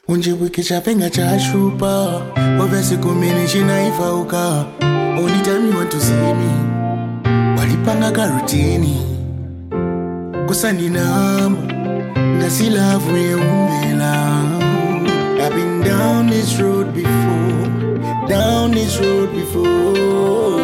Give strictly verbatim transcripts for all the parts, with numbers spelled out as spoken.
Unjibwike chapenga cha shupa wavesi kumini chinaifauka. Only time you want to see me walipanga karutini kusani namba ngasilavu ye umbela. I've been down this road before, down this road before.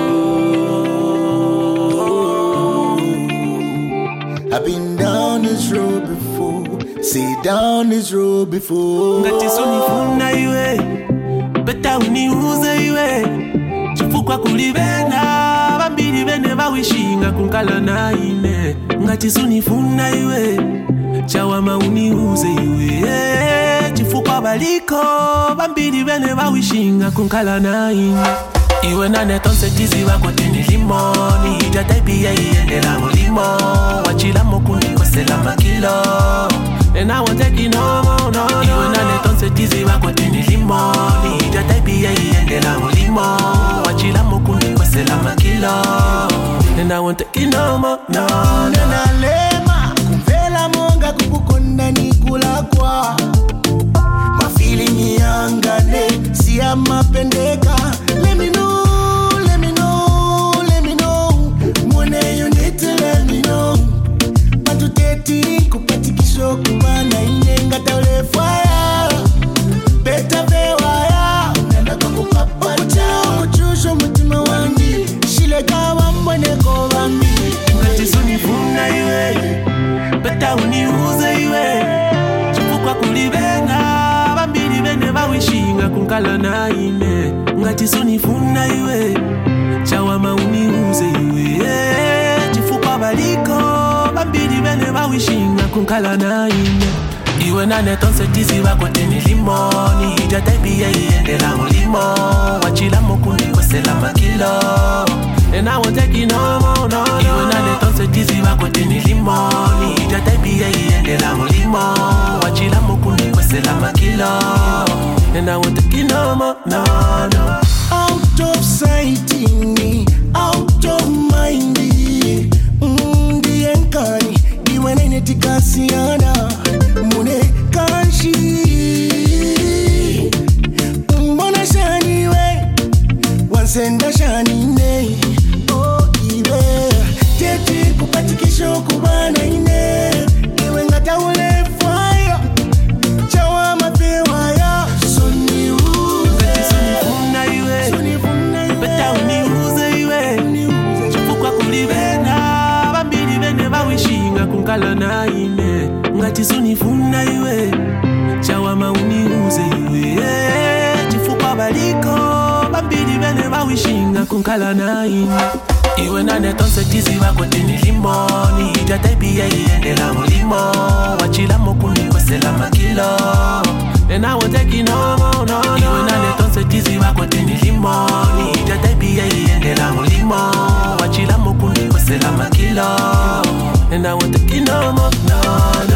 I've been down this road before, say down this road before. Ngati sunifuna iwe, beta uniuze iwe. Chifukwa kulibena, bambili bene bawishinga kunkala na ine. Ngati sunifuna iwe, chawama uniuze iwe. Chifukwa baliko, bambili bene bawishinga kunkala na ine. Iwe nane tonse tizi wako tini limoni. Ija taipi ya iende la mulimo. Wachila mokuni kwa sela makilo. And I won't take you no more, no, no. Iwe nane tonse tizi wako tini limoni. Ija taipi ya iende la mulimo. Wachila mokuni kwa sela makilo. And I won't take you no more, no, no. Nena lema kumvela monga kukukonda nikula kwa mafili yangane siya mapendeka. Let me know, let me know, let me know. Mwone you need to let me know. Bantu teti kupatikisho kubana inenga taule fire. Beta bewaya nenda kukupapata kuchusho mutima wangi. Shile kawa mbwane kwa wami. Ngati sunifuna iwe, beta uniuze iwe. Chifukwa kulibena, bambili bene bawishinga kunkala na ine. Ngati sunifuna iwe, chawama uniuze iwe. Chifukwa baliko, bambili bene bawishinga kunkala na ine. Iwe nane tonse tizi wako tini limoni. Ija taipi ya iende la mulimo. Wachila mokuni kwa sela makilo. And I won't take you no more, no, no. Iwe nane tonse tizi wako tini limoni. Ija taipi ya iende la mulimo. Wachila mokuni kwa sela makilo. And I won't take you no more, no, no. Out of sight in me, out of mind. Ndi enkani, diwe nene tikasiana. Mune kanshi mbona shani we wansenda shani ne. Oh iwe tete kupatikisho kubana ine. Iwe ngata ule fire chawa mapewa ya soni uze. Ngati sunifuna iwe, beta uniuze iwe. Chifukwa kulibena, bambili bene bawishinga kunkala na ine. Ngati sunifuna iwe, chawama uniuze iwe. Chifukwa baliko, bambili bene bawishinga kunkala na ine. Iwe nane tonse tizi wako tini limoni. Ija taipi ya iende la mulimo. Wachila mokuni kwa sela makilo. And I won't take you no more, no, no. Iwe nane tonse tizi wako tini limoni. Ija taipi ya iende la mulimo. Wachila mokuni kwa sela makilo. And I won't take you no more, no, no.